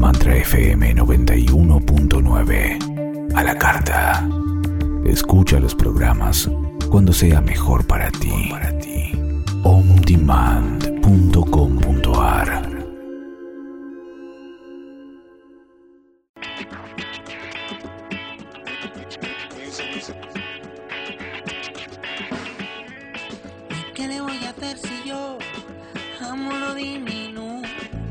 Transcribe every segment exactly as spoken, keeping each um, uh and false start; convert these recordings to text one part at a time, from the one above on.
Mantra F M noventa y uno punto nueve. A la carta. Escucha los programas cuando sea mejor para ti. on demand punto com punto a r. ¿Qué le voy a hacer si yo amo lo diminuto?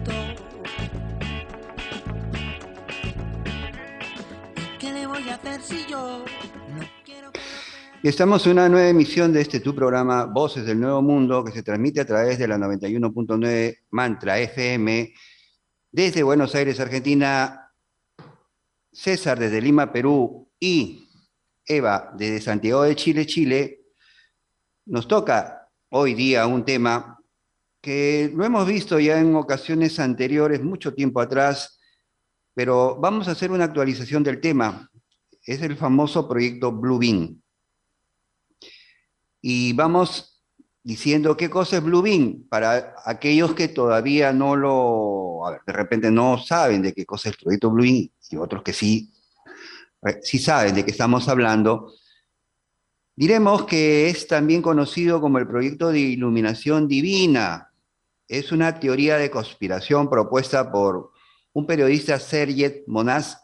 ¿Qué le voy a hacer si yo no quiero que lo vean? Y estamos en una nueva emisión de este tu programa Voces del Nuevo Mundo, que se transmite a través de la noventa y uno punto nueve Mantra F M desde Buenos Aires, Argentina. César desde Lima, Perú, y Eva desde Santiago de Chile, Chile. Nos toca hoy día un tema que lo hemos visto ya en ocasiones anteriores, mucho tiempo atrás, pero vamos a hacer una actualización del tema. Es el famoso proyecto Bluebeam. Y vamos diciendo qué cosa es Bluebeam para aquellos que todavía no lo, a ver, de repente no saben de qué cosa es el proyecto Bluebeam, y otros que sí, sí saben de qué estamos hablando. Diremos que es también conocido como el proyecto de iluminación divina. Es una teoría de conspiración propuesta por un periodista, Sergei Monast,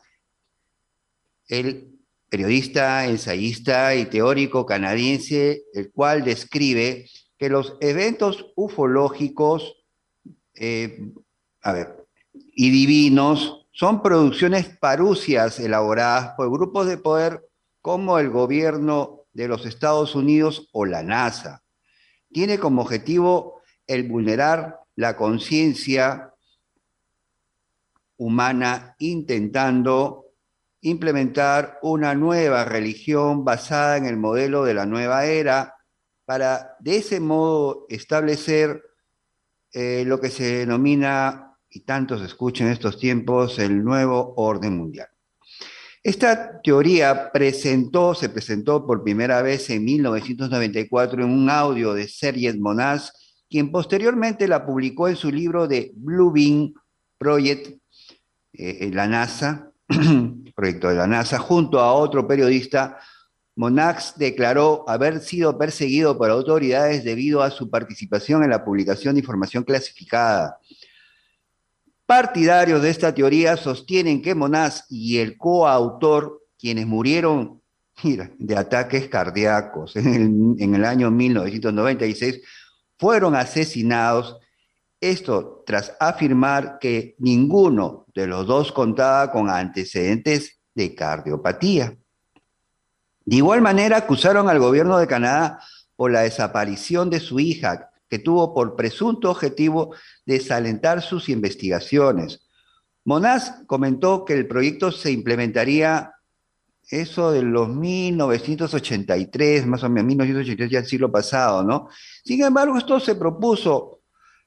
el periodista, ensayista y teórico canadiense, el cual describe que los eventos ufológicos eh, a ver, y divinos son producciones parucias elaboradas por grupos de poder como el gobierno de los Estados Unidos o la NASA. Tiene como objetivo el vulnerar la conciencia humana, intentando implementar una nueva religión basada en el modelo de la nueva era, para de ese modo establecer eh, lo que se denomina, y tanto se escucha en estos tiempos, el nuevo orden mundial. Esta teoría presentó, se presentó por primera vez en mil novecientos noventa y cuatro en un audio de Sergei Monast, quien posteriormente la publicó en su libro de Bluebeam Project, eh, la NASA, proyecto de la NASA, junto a otro periodista. Monast declaró haber sido perseguido por autoridades debido a su participación en la publicación de información clasificada. Partidarios de esta teoría sostienen que Monast y el coautor, quienes murieron, mira, de ataques cardíacos en el, en el año mil novecientos noventa y seis, fueron asesinados, esto tras afirmar que ninguno de los dos contaba con antecedentes de cardiopatía. De igual manera, acusaron al gobierno de Canadá por la desaparición de su hija, que tuvo por presunto objetivo desalentar sus investigaciones. Monast comentó que el proyecto se implementaría eso de los mil novecientos ochenta y tres, más o menos, mil novecientos ochenta y tres, ya el siglo pasado, ¿no? Sin embargo, esto se propuso.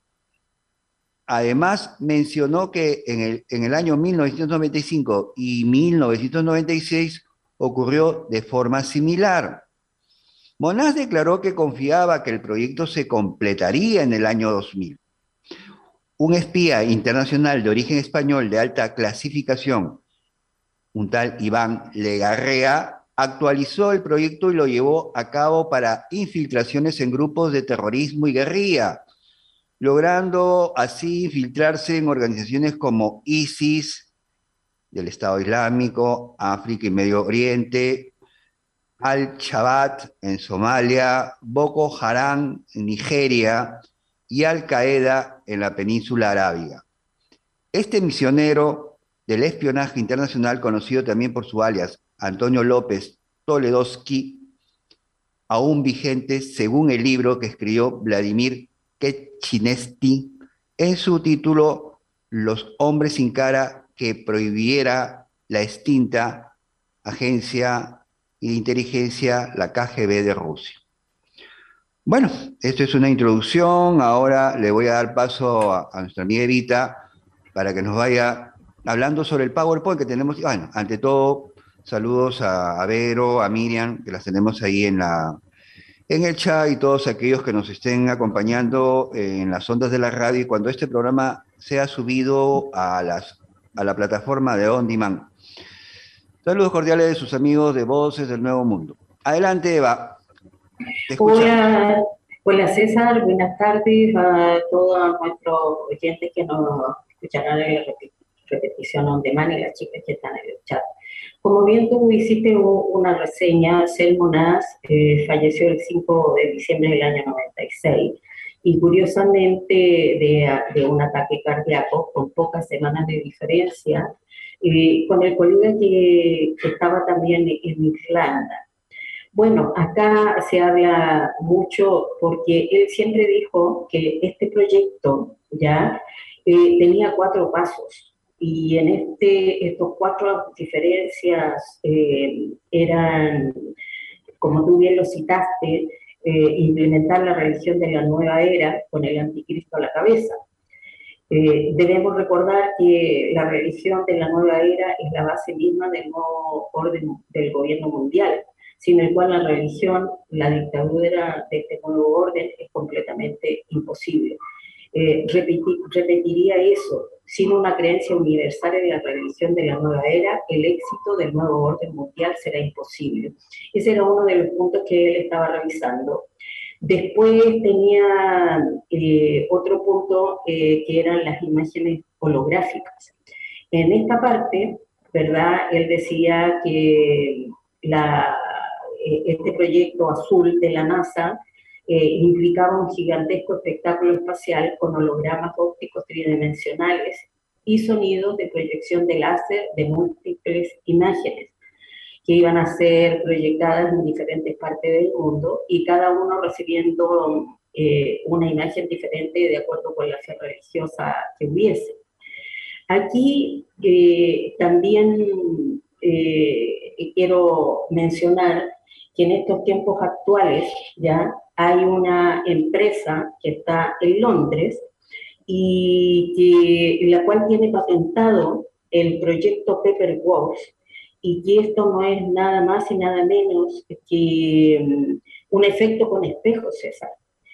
Además, mencionó que en el, en el año mil novecientos noventa y cinco y mil novecientos noventa y seis ocurrió de forma similar. Monast declaró que confiaba que el proyecto se completaría en el año dos mil. Un espía internacional de origen español de alta clasificación, un tal Iván Legarrea, actualizó el proyecto y lo llevó a cabo para infiltraciones en grupos de terrorismo y guerrilla, logrando así infiltrarse en organizaciones como ISIS, del Estado Islámico, África y Medio Oriente, Al-Shabaab en Somalia, Boko Haram en Nigeria y Al-Qaeda en la península arábiga. Este misionero del espionaje internacional, conocido también por su alias Antonio López Toledovsky, aún vigente según el libro que escribió Vladimir Ketchinetsky en su título Los hombres sin cara que prohibiera la extinta agencia y de inteligencia, la K G B de Rusia. Bueno, esto es una introducción. Ahora le voy a dar paso a, a nuestra amiga Evita para que nos vaya hablando sobre el PowerPoint que tenemos. Bueno, ante todo, saludos a, a Vero, a Miriam, que las tenemos ahí en, la, en el chat, y todos aquellos que nos estén acompañando en las ondas de la radio. Y cuando este programa sea subido a las a la plataforma de On Demand. Saludos cordiales de sus amigos de Voces del Nuevo Mundo. Adelante, Eva. Te escuchamos. Hola, hola César, buenas tardes a todos nuestros oyentes que nos escucharán en la repetición on demand y las chicas que están en el chat. Como bien tú hiciste una reseña, Selmo Nas eh, falleció el cinco de diciembre del año noventa y seis y curiosamente de, de un ataque cardíaco con pocas semanas de diferencia eh, con el colega que, que estaba también en Irlanda. Bueno, acá se habla mucho porque él siempre dijo que este proyecto ya eh, tenía cuatro pasos. Y en este, estos cuatro diferencias eh, eran, como tú bien lo citaste, eh, implementar la religión de la nueva era con el anticristo a la cabeza. Eh, debemos recordar que la religión de la nueva era es la base misma del nuevo orden del gobierno mundial, sin el cual la religión, la dictadura de este nuevo orden es completamente imposible. Eh, repetir, repetiría eso, sin una creencia universal en la religión de la nueva era, el éxito del nuevo orden mundial será imposible. Ese era uno de los puntos que él estaba revisando. Después tenía eh, otro punto eh, que eran las imágenes holográficas. En esta parte, ¿verdad? Él decía que la, eh, este proyecto azul de la NASA Eh, implicaba un gigantesco espectáculo espacial con hologramas ópticos tridimensionales y sonidos de proyección de láser de múltiples imágenes que iban a ser proyectadas en diferentes partes del mundo y cada uno recibiendo eh, una imagen diferente de acuerdo con la fe religiosa que hubiese. Aquí eh, también eh, quiero mencionar que en estos tiempos actuales ya hay una empresa que está en Londres y que, la cual tiene patentado el proyecto Pepperworks y que esto no es nada más y nada menos que um, un efecto con espejos, César.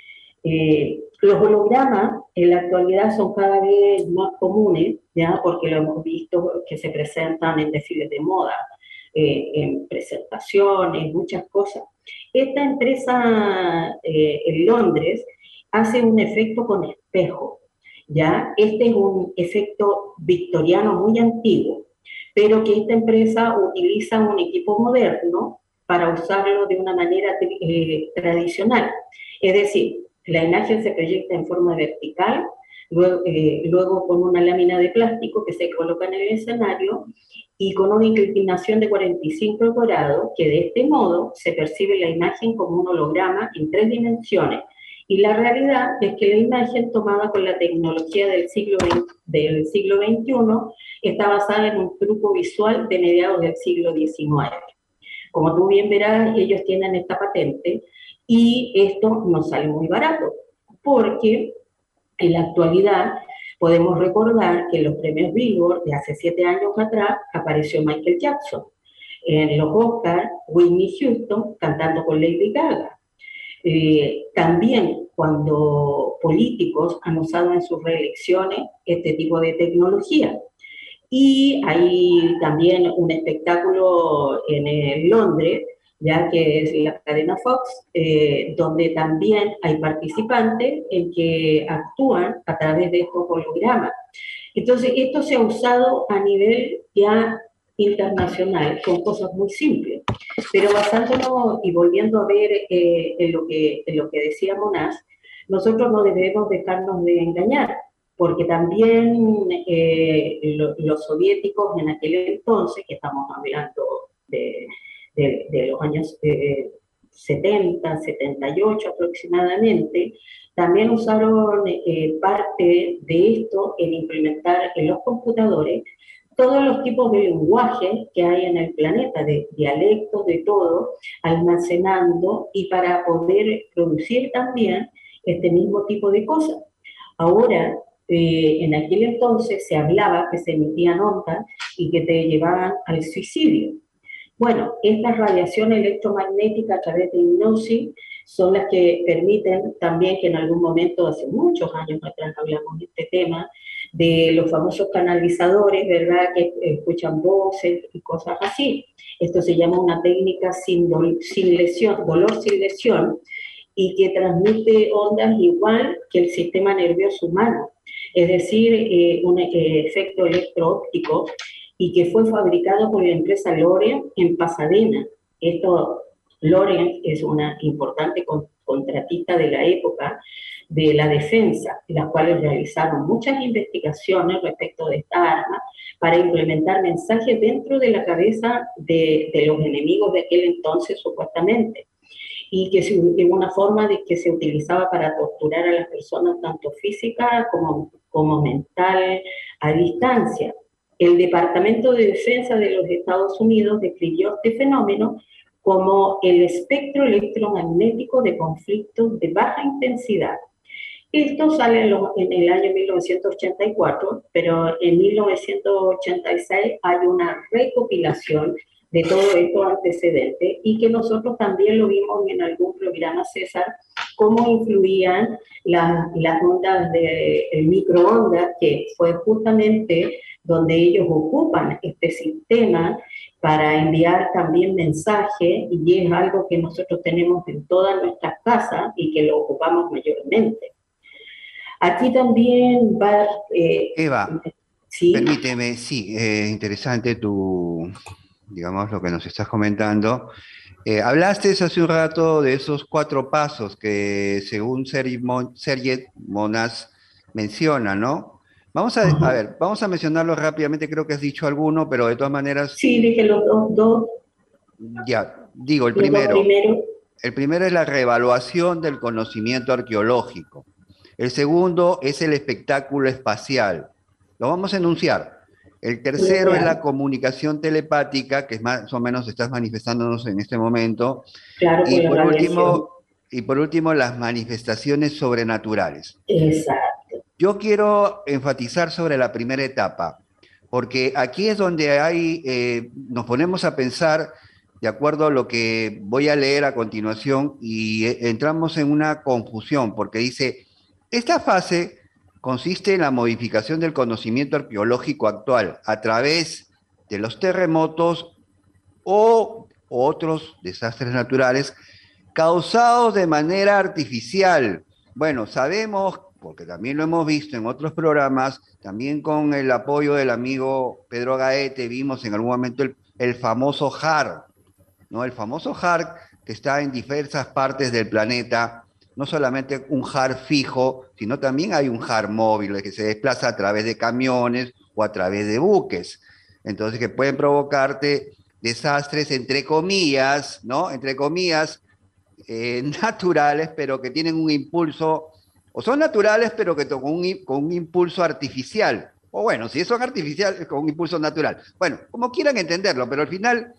Eh, los hologramas en la actualidad son cada vez más comunes, ¿ya? Porque lo hemos visto que se presentan en desfiles de moda, eh, en presentaciones, muchas cosas. Esta empresa eh, en Londres hace un efecto con espejo, ¿ya? Este es un efecto victoriano muy antiguo, pero que esta empresa utiliza un equipo moderno para usarlo de una manera eh, tradicional. Es decir, la imagen se proyecta en forma vertical, luego, eh, luego con una lámina de plástico que se coloca en el escenario y con una inclinación de cuarenta y cinco grados, que de este modo se percibe la imagen como un holograma en tres dimensiones. Y la realidad es que la imagen tomada con la tecnología del siglo, veinte, del siglo veintiuno está basada en un truco visual de mediados del siglo diecinueve. Como tú bien verás, ellos tienen esta patente y esto nos sale muy barato, porque en la actualidad podemos recordar que en los premios Billboard de hace siete años atrás apareció Michael Jackson. En los Oscars, Whitney Houston cantando con Lady Gaga. Eh, también cuando políticos han usado en sus reelecciones este tipo de tecnología. Y hay también un espectáculo en el Londres, ya que es la cadena Fox, eh, donde también hay participantes en que actúan a través de estos hologramas. Entonces, esto se ha usado a nivel ya internacional, con cosas muy simples. Pero basándonos y volviendo a ver eh, en, lo que, en lo que decía Monas, nosotros no debemos dejarnos de engañar, porque también eh, lo, los soviéticos en aquel entonces, que estamos hablando de, de, de los años eh, setenta, setenta y ocho aproximadamente, también usaron eh, parte de esto en implementar en los computadores todos los tipos de lenguaje que hay en el planeta, de dialectos, de todo, almacenando y para poder producir también este mismo tipo de cosas. Ahora, eh, en aquel entonces se hablaba que se emitían ondas y que te llevaban al suicidio. Bueno, estas radiaciones electromagnéticas a través de hipnosis son las que permiten también que en algún momento, hace muchos años atrás hablamos de este tema, de los famosos canalizadores, ¿verdad?, que escuchan voces y cosas así. Esto se llama una técnica sin, do, sin lesión, dolor sin lesión, y que transmite ondas igual que el sistema nervioso humano, es decir, eh, un eh, efecto electroóptico, y que fue fabricado por la empresa Lorient en Pasadena. Esto, Lorient es una importante con, contratista de la época de la defensa, las cuales realizaron muchas investigaciones respecto de esta arma para implementar mensajes dentro de la cabeza de, de los enemigos de aquel entonces, supuestamente, y que es una forma de que se utilizaba para torturar a las personas, tanto física como, como mental, a distancia. El Departamento de Defensa de los Estados Unidos describió este fenómeno como el espectro electromagnético de conflictos de baja intensidad. Esto sale en, lo, en el año mil novecientos ochenta y cuatro, pero en mil novecientos ochenta y seis hay una recopilación de todo esto antecedente, y que nosotros también lo vimos en algún programa, César, cómo influían la, las ondas de el microondas, que fue justamente donde ellos ocupan este sistema para enviar también mensajes, y es algo que nosotros tenemos en todas nuestras casas y que lo ocupamos mayormente. Aquí también va... Eh, Eva, ¿sí? Permíteme, sí, eh, interesante tu, digamos, lo que nos estás comentando. Eh, hablaste hace un rato de esos cuatro pasos que según Sergej Monas menciona, ¿no? Vamos a, a ver, vamos a mencionarlo rápidamente, creo que has dicho alguno, pero de todas maneras... Sí, dije los dos. dos. Ya, digo, el primero. primero. El primero es la reevaluación del conocimiento arqueológico. El segundo es el espectáculo espacial. Lo vamos a enunciar. El tercero es la comunicación telepática, que es más o menos estás manifestándonos en este momento. Claro, y, por último, y por último, las manifestaciones sobrenaturales. Exacto. Yo quiero enfatizar sobre la primera etapa, porque aquí es donde hay, eh, nos ponemos a pensar de acuerdo a lo que voy a leer a continuación, y entramos en una confusión, porque dice, esta fase consiste en la modificación del conocimiento arqueológico actual a través de los terremotos o otros desastres naturales causados de manera artificial. Bueno, sabemos, porque también lo hemos visto en otros programas, también con el apoyo del amigo Pedro Gaete, vimos en algún momento el, el famoso H A R, ¿no? El famoso H A R que está en diversas partes del planeta, no solamente un H A R fijo, sino también hay un H A R móvil que se desplaza a través de camiones o a través de buques. Entonces, que pueden provocarte desastres, entre comillas, ¿no? Entre comillas, eh, naturales, pero que tienen un impulso, o son naturales, pero que con un, con un impulso artificial. O bueno, si son artificiales, con un impulso natural. Bueno, como quieran entenderlo, pero al final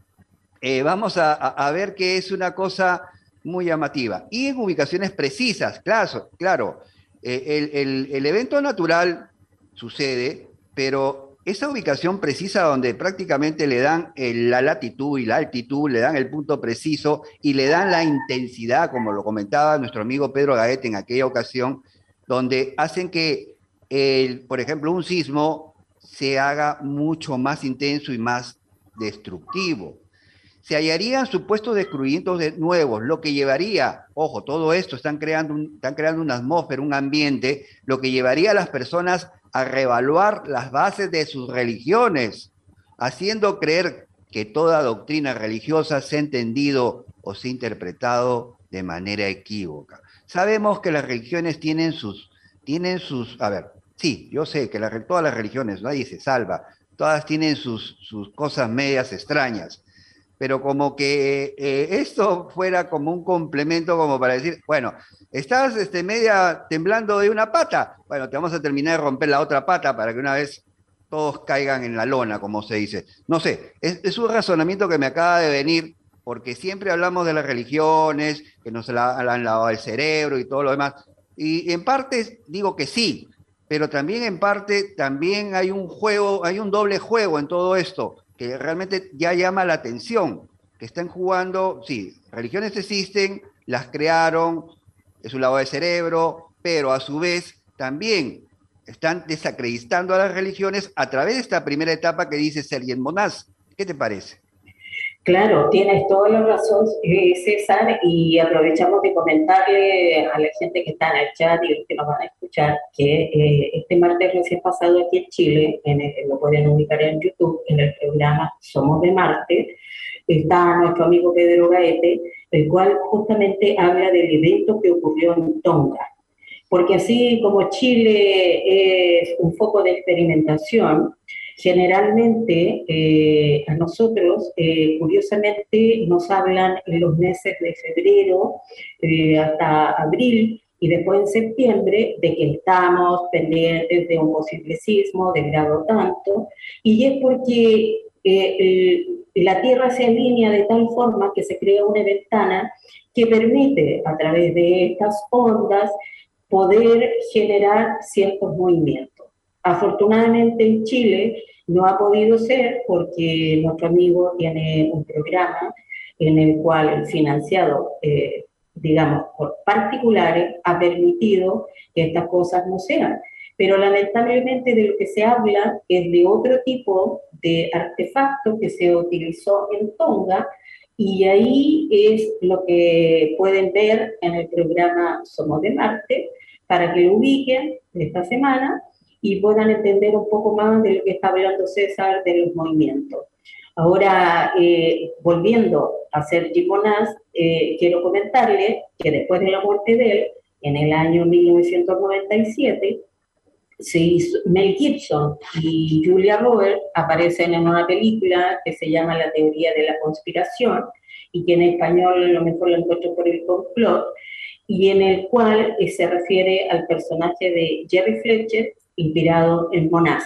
eh, vamos a, a ver que es una cosa muy llamativa. Y en ubicaciones precisas, claro, claro. Eh, el, el, el evento natural sucede, pero esa ubicación precisa donde prácticamente le dan el, la latitud y la altitud, le dan el punto preciso y le dan la intensidad, como lo comentaba nuestro amigo Pedro Gaete en aquella ocasión, donde hacen que, el, por ejemplo, un sismo se haga mucho más intenso y más destructivo. Se hallarían supuestos descubrimientos de nuevos, lo que llevaría, ojo, todo esto están creando, un, están creando una atmósfera, un ambiente, lo que llevaría a las personas a reevaluar las bases de sus religiones, haciendo creer que toda doctrina religiosa se ha entendido o se ha interpretado de manera equívoca. Sabemos que las religiones tienen sus, tienen sus, a ver, sí, yo sé que la, todas las religiones, nadie se salva, todas tienen sus, sus cosas medias extrañas, pero como que eh, esto fuera como un complemento como para decir, bueno, estás este, media temblando de una pata, bueno, te vamos a terminar de romper la otra pata para que una vez todos caigan en la lona, como se dice. No sé, es, es un razonamiento que me acaba de venir, porque siempre hablamos de las religiones, que nos la, la han lavado el cerebro y todo lo demás, y en parte digo que sí, pero también en parte también hay un juego, hay un doble juego en todo esto, que realmente ya llama la atención, que están jugando, sí, religiones existen, las crearon, es un lavado de cerebro, pero a su vez también están desacreditando a las religiones a través de esta primera etapa que dice Sergio Monás. ¿Qué te parece? Claro, tienes toda la razón, eh, César, y aprovechamos de comentarle a la gente que está en el chat y los que nos van a escuchar que eh, este martes recién pasado aquí en Chile, en el, lo pueden ubicar en YouTube, en el programa Somos de Marte, está nuestro amigo Pedro Gaete, el cual justamente habla del evento que ocurrió en Tonga. Porque así como Chile es un foco de experimentación, generalmente eh, a nosotros, eh, curiosamente, nos hablan en los meses de febrero eh, hasta abril y después en septiembre de que estamos pendientes de un posible sismo de grado tanto, y es porque eh, el, la Tierra se alinea de tal forma que se crea una ventana que permite a través de estas ondas poder generar ciertos movimientos. Afortunadamente en Chile no ha podido ser porque nuestro amigo tiene un programa en el cual, financiado, eh, digamos, por particulares, ha permitido que estas cosas no sean. Pero lamentablemente de lo que se habla es de otro tipo de artefacto que se utilizó en Tonga, y ahí es lo que pueden ver en el programa Somos de Marte, para que lo ubiquen esta semana y puedan entender un poco más de lo que está hablando César de los movimientos. Ahora, eh, volviendo a Sergi Monás, eh, quiero comentarle que después de la muerte de él, en el año mil novecientos noventa y siete, se hizo, Mel Gibson y Julia Roberts aparecen en una película que se llama La teoría de la conspiración, y que en español a lo mejor la encuentro por el complot, y en el cual eh, se refiere al personaje de Jerry Fletcher, inspirado en Monás.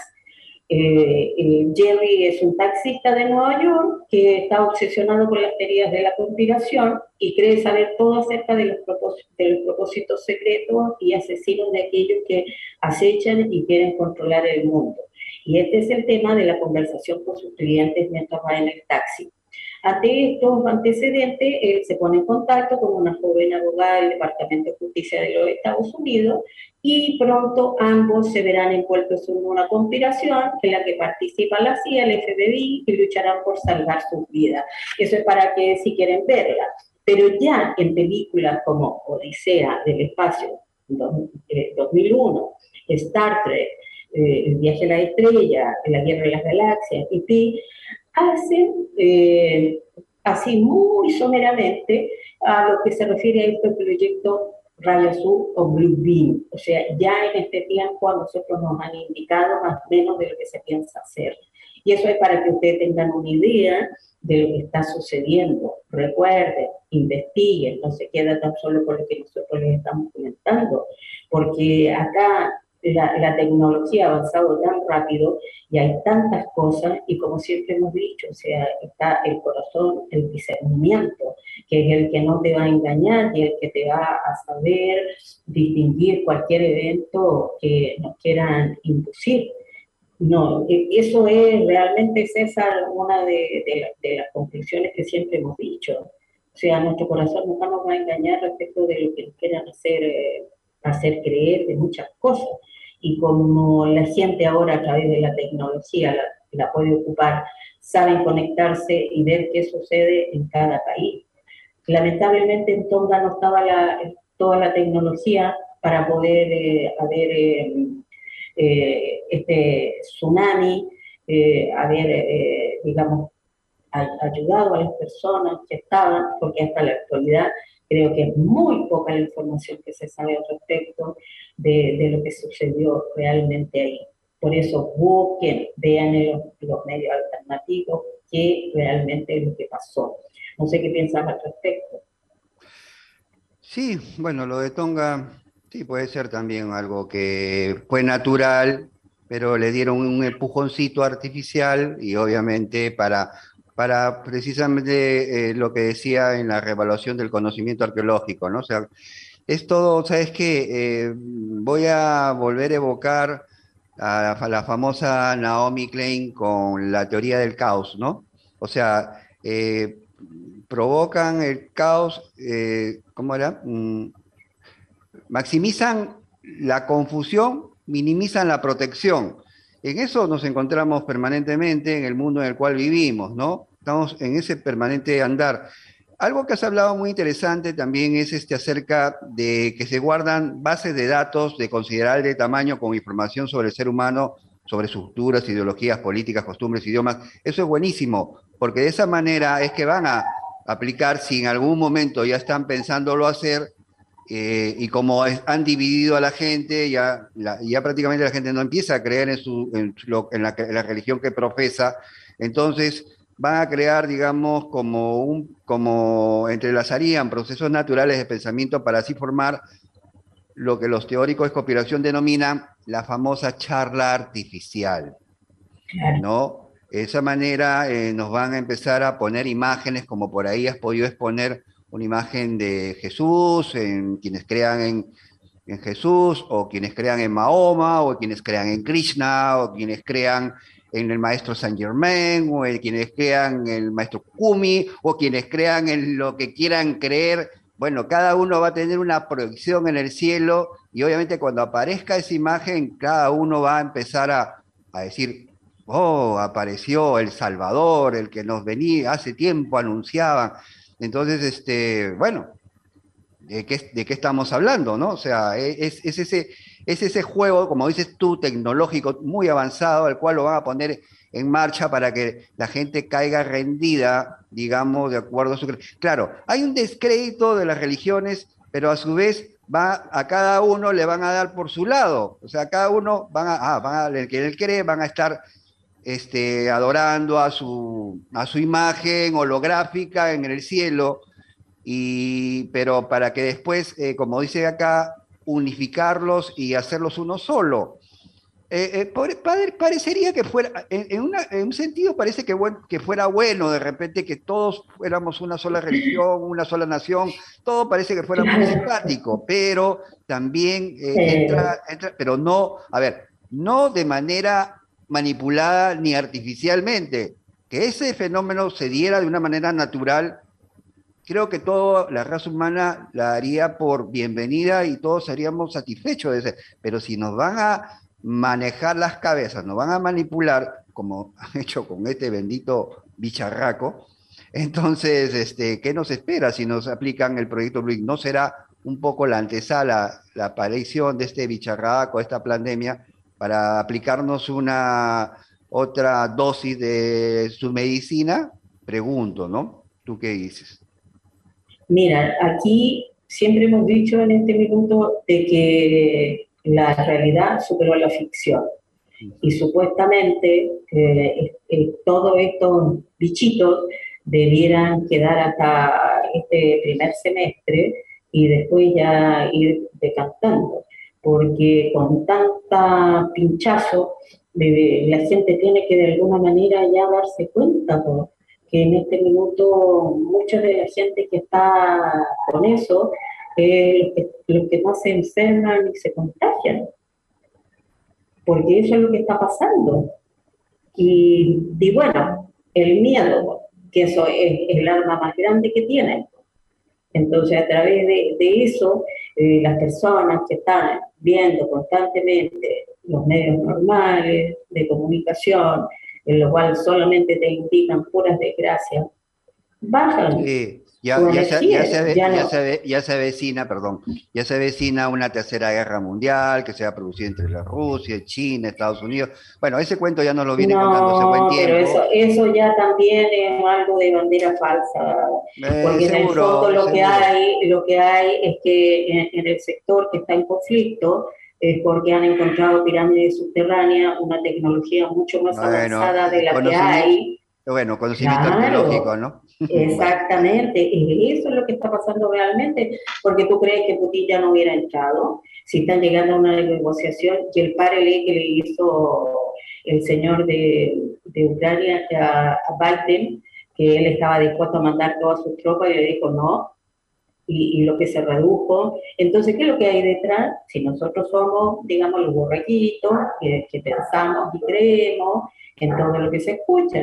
Eh, eh, Jerry es un taxista de Nueva York que está obsesionado con las teorías de la conspiración y cree saber todo acerca de los, propósitos, de los propósitos secretos y asesinos de aquellos que acechan y quieren controlar el mundo. Y este es el tema de la conversación con sus clientes mientras va en el taxi. Ante estos antecedentes, él se pone en contacto con una joven abogada del Departamento de Justicia de los Estados Unidos, y pronto ambos se verán envueltos en una conspiración en la que participa la C I A, el F B I, y lucharán por salvar sus vidas. Eso es para que, si quieren verla. Pero ya en películas como Odisea del Espacio, dos mil uno, Star Trek, eh, El viaje a la estrella, La guerra de las galaxias, E T, hacen eh, así muy someramente a lo que se refiere a este proyecto Rayo Azul o Blue Beam. O sea, ya en este tiempo a nosotros nos han indicado más o menos de lo que se piensa hacer. Y eso es para que ustedes tengan una idea de lo que está sucediendo. Recuerden, investiguen, no se queda tan solo con lo que nosotros les estamos comentando, porque acá la, la tecnología ha avanzado tan rápido y hay tantas cosas, y como siempre hemos dicho, o sea, está el corazón, el discernimiento, que es el que no te va a engañar y el que te va a saber distinguir cualquier evento que nos quieran inducir. No, eso es realmente, César, una de, de, la, de las conclusiones que siempre hemos dicho. O sea, nuestro corazón nunca nos va a engañar respecto de lo que nos quieran hacer, eh, hacer creer de muchas cosas. Y como la gente ahora a través de la tecnología la, la puede ocupar, saben conectarse y ver qué sucede en cada país. Lamentablemente en Tonga no estaba la, toda la tecnología para poder eh, haber eh, eh, este tsunami, eh, haber, eh, digamos, a, ayudado a las personas que estaban, porque hasta la actualidad creo que es muy poca la información que se sabe al respecto de, de lo que sucedió realmente ahí. Por eso busquen, vean en los, los medios alternativos qué realmente es lo que pasó. No sé qué piensan al respecto. Sí, bueno, lo de Tonga, sí, puede ser también algo que fue natural, pero le dieron un empujoncito artificial y obviamente para, para precisamente eh, lo que decía en la reevaluación del conocimiento arqueológico, ¿no? O sea, es todo, ¿sabes qué? Eh, voy a volver a evocar a, a la famosa Naomi Klein con la teoría del caos, ¿no? O sea, eh, provocan el caos, eh, ¿cómo era? Mm, maximizan la confusión minimizan la protección. En eso nos encontramos permanentemente en el mundo en el cual vivimos, ¿no? Estamos en ese permanente andar. Algo que has hablado muy interesante también es este acerca de que se guardan bases de datos de considerable tamaño con información sobre el ser humano, sobre sus culturas, ideologías, políticas, costumbres, idiomas. Eso es buenísimo, porque de esa manera es que van a aplicar, si en algún momento ya están pensándolo hacer, eh, y como es, han dividido a la gente, ya, la, ya prácticamente la gente no empieza a creer en, su, en, lo, en, la, en la religión que profesa, entonces van a crear, digamos, como, un, como entrelazarían procesos naturales de pensamiento para así formar lo que los teóricos de conspiración denominan la famosa charla artificial, ¿no? De esa manera eh, nos van a empezar a poner imágenes, como por ahí has podido exponer una imagen de Jesús, en quienes crean en, en Jesús, o quienes crean en Mahoma, o quienes crean en Krishna, o quienes crean en el maestro Saint Germain, o en quienes crean en el maestro Kumi, o quienes crean en lo que quieran creer. Bueno, cada uno va a tener una proyección en el cielo, y obviamente cuando aparezca esa imagen, cada uno va a empezar a, a decir, oh, apareció el Salvador, el que nos venía, hace tiempo anunciaban. Entonces, este, bueno, ¿de qué, de qué estamos hablando, no? O sea, es, es, ese, es ese juego, como dices tú, tecnológico muy avanzado, al cual lo van a poner en marcha para que la gente caiga rendida, digamos, de acuerdo a su... Claro, hay un descrédito de las religiones, pero a su vez va, a cada uno le van a dar por su lado. O sea, a cada uno van a, ah, van a el que él cree, van a estar este, adorando a su, a su imagen holográfica en el cielo, y, pero para que después, eh, como dice acá, unificarlos y hacerlos uno solo. Eh, eh, pare, parecería que fuera, en, en, una, en un sentido parece que, bueno, que fuera bueno de repente que todos fuéramos una sola religión, una sola nación, todo parece que fuera muy simpático, pero también eh, entra, entra, pero no, a ver, no de manera manipulada ni artificialmente, que ese fenómeno se diera de una manera natural. Creo que toda la raza humana la haría por bienvenida y todos seríamos satisfechos de ese, pero si nos van a manejar las cabezas, nos van a manipular, como han hecho con este bendito bicharraco, entonces, este, ¿qué nos espera si nos aplican el proyecto Blue? ¿No será un poco la antesala, la aparición de este bicharraco, esta pandemia, para aplicarnos una otra dosis de su medicina? Pregunto, ¿no? ¿Tú qué dices? Mira, aquí siempre hemos dicho en este minuto de que la realidad superó a la ficción. Y supuestamente eh, eh, todos estos bichitos debieran quedar hasta este primer semestre y después ya ir decantando. Porque con tanta pinchazo, eh, la gente tiene que de alguna manera ya darse cuenta, ¿no? Que en este minuto mucha de la gente que está con eso, eh, los, que, los que más se enferman y se contagian, porque eso es lo que está pasando. Y, y bueno, el miedo, que eso es el arma más grande que tienen. Entonces, a través de, de eso, eh, las personas que están viendo constantemente los medios normales de comunicación, en lo cual solamente te indican puras desgracias, bajan. Sí, ya, ya, se, ya, se, ya, ya, no. se, ya se avecina, perdón, ya se avecina una tercera guerra mundial que se va a producir entre la Rusia, China, Estados Unidos. Bueno, ese cuento ya nos lo viene no, contando hace buen tiempo. Pero eso, eso ya también es algo de bandera falsa, eh, porque seguro, en el fondo lo que, hay, lo que hay es que en, en el sector que está en conflicto, es porque han encontrado pirámides subterráneas, una tecnología mucho más bueno, avanzada de la que hay. Bueno, conocimiento claro, arqueológico, ¿no? Exactamente, y eso es lo que está pasando realmente, porque tú crees que Putin ya no hubiera entrado, si están llegando a una negociación, y el paralelo que le hizo el señor de, de Ucrania a, a Biden, que él estaba dispuesto a mandar todas sus tropas, y le dijo no, y, y lo que se redujo. Entonces, ¿qué es lo que hay detrás? Si nosotros somos, digamos, los borreguitos, que, que pensamos y creemos en todo lo que se escucha,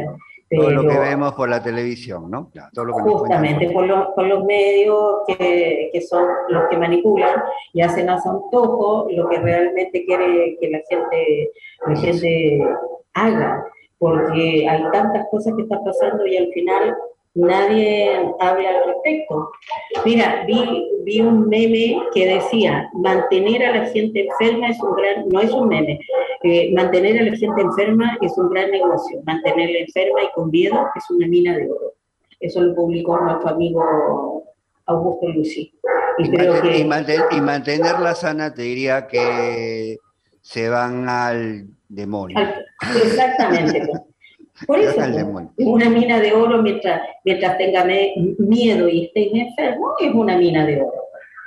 Todo lo que Pero vemos por la televisión, ¿no? Ya, todo lo que nos justamente cuentan. por los, por los medios que, que son los que manipulan y hacen a su antojo lo que realmente quiere que la gente, la gente haga, porque hay tantas cosas que están pasando y al final nadie habla al respecto. Mira, vi, vi un meme que decía, mantener a la gente enferma es un gran, no es un meme, eh, mantener a la gente enferma es un gran negocio, mantenerla enferma y con miedo es una mina de oro. Eso lo publicó nuestro amigo Augusto Lucy. Y, Y, creo manten- y que, manten- y mantenerla sana, te diría que se van al demonio. exactamente, pues. Por Se eso, van al pues, demonio. una mina de oro mientras, mientras tenga me- miedo y esté enfermo, es una mina de oro.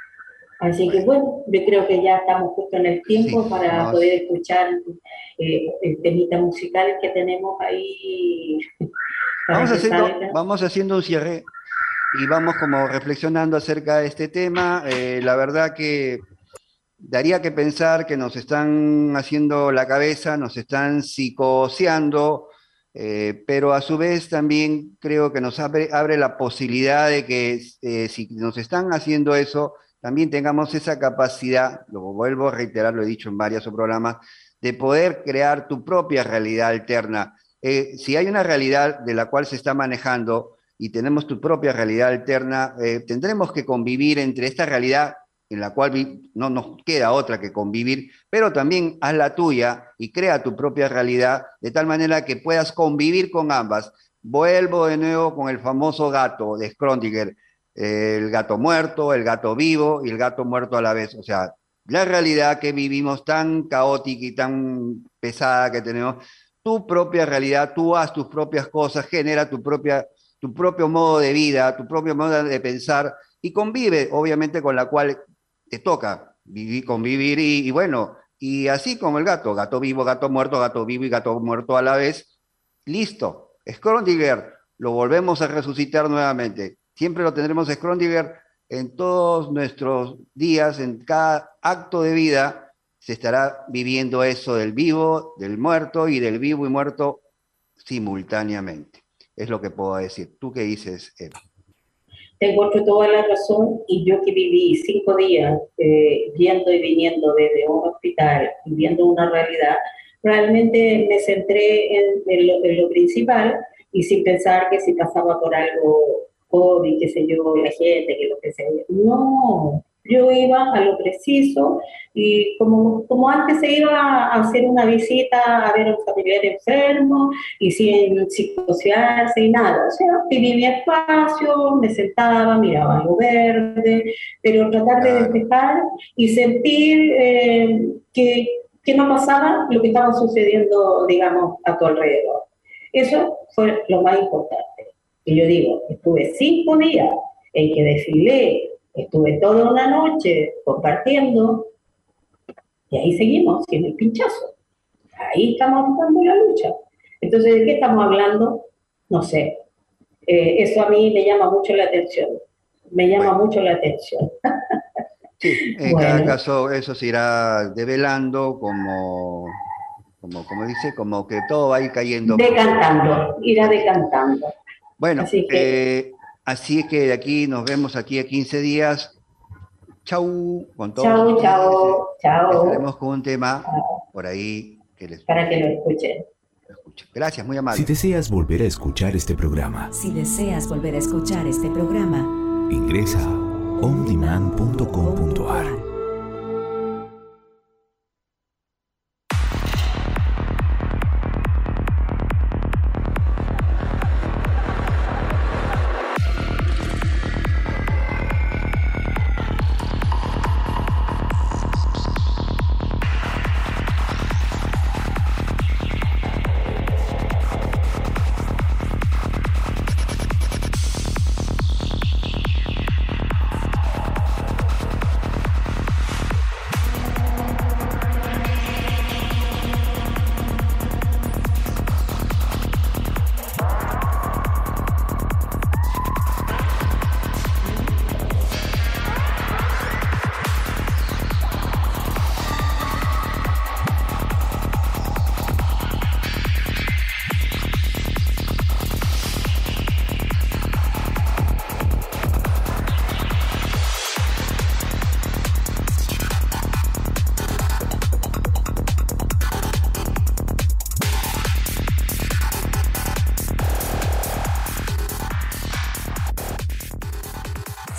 Así que bueno, yo creo que ya estamos justo en el tiempo Sí, para nos- poder escuchar eh, el temita musical que tenemos ahí para vamos que haciendo, salga. vamos haciendo un cierre y vamos como reflexionando acerca de este tema. Eh, la verdad que daría que pensar que nos están haciendo la cabeza, nos están psicoseando, eh, pero a su vez también creo que nos abre, abre la posibilidad de que eh, si nos están haciendo eso, también tengamos esa capacidad, lo vuelvo a reiterar, lo he dicho en varios programas, de poder crear tu propia realidad alterna. Eh, si hay una realidad de la cual se está manejando y tenemos tu propia realidad alterna, eh, tendremos que convivir entre esta realidad en la cual no nos queda otra que convivir, pero también haz la tuya y crea tu propia realidad de tal manera que puedas convivir con ambas. Vuelvo de nuevo con el famoso gato de Schrödinger, eh, el gato muerto, el gato vivo y el gato muerto a la vez. O sea, la realidad que vivimos tan caótica y tan pesada que tenemos, tu propia realidad, tú haz tus propias cosas, genera tu, propia, tu propio modo de vida, tu propio modo de pensar y convive, obviamente, con la cual te toca vivir, convivir y, y bueno, y así como el gato, gato vivo, gato muerto, gato vivo y gato muerto a la vez, listo. Schrödinger, lo volvemos a resucitar nuevamente. Siempre lo tendremos Schrödinger en todos nuestros días, en cada acto de vida, se estará viviendo eso del vivo, del muerto y del vivo y muerto simultáneamente. Es lo que puedo decir. ¿Tú qué dices, Eva? Te encuentro toda la razón y yo que viví cinco días eh, yendo y viniendo desde un hospital y viendo una realidad, realmente me centré en, en, lo, en lo principal y sin pensar que si pasaba por algo COVID, qué sé yo, la gente, que lo que sea. No, yo iba a lo preciso y como, como antes se iba a hacer una visita a ver a un familiar enfermo y sin psicosearse y nada. O sea, viví mi espacio, me sentaba, miraba algo verde, pero tratar de Claro. despejar y sentir eh, que, que no pasaba lo que estaba sucediendo, digamos, a tu alrededor. Eso fue lo más importante. Y yo digo, estuve cinco días en que desfilé, estuve toda una noche compartiendo, y ahí seguimos, sin el pinchazo. Ahí estamos dando la lucha. Entonces, ¿de qué estamos hablando? No sé. Eh, eso a mí me llama mucho la atención. Me llama Bueno. mucho la atención. Sí, en Bueno. cada caso eso se irá develando como, como, como dice, como que todo va a ir cayendo. Decantando, irá decantando. Bueno, Así que, eh, así es que de aquí nos vemos aquí a quince días. Chau, con todos chao, ustedes. chao, chao. Estaremos con un tema por ahí que les para que lo escuchen. lo escuchen. Gracias, muy amable. Si deseas volver a escuchar este programa, Si deseas volver a escuchar este programa, ingresa a on demand punto com punto a r.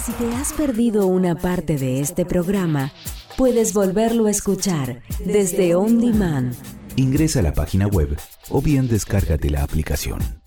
Si te has perdido una parte de este programa, puedes volverlo a escuchar desde On Demand. Ingresa a la página web o bien descárgate la aplicación.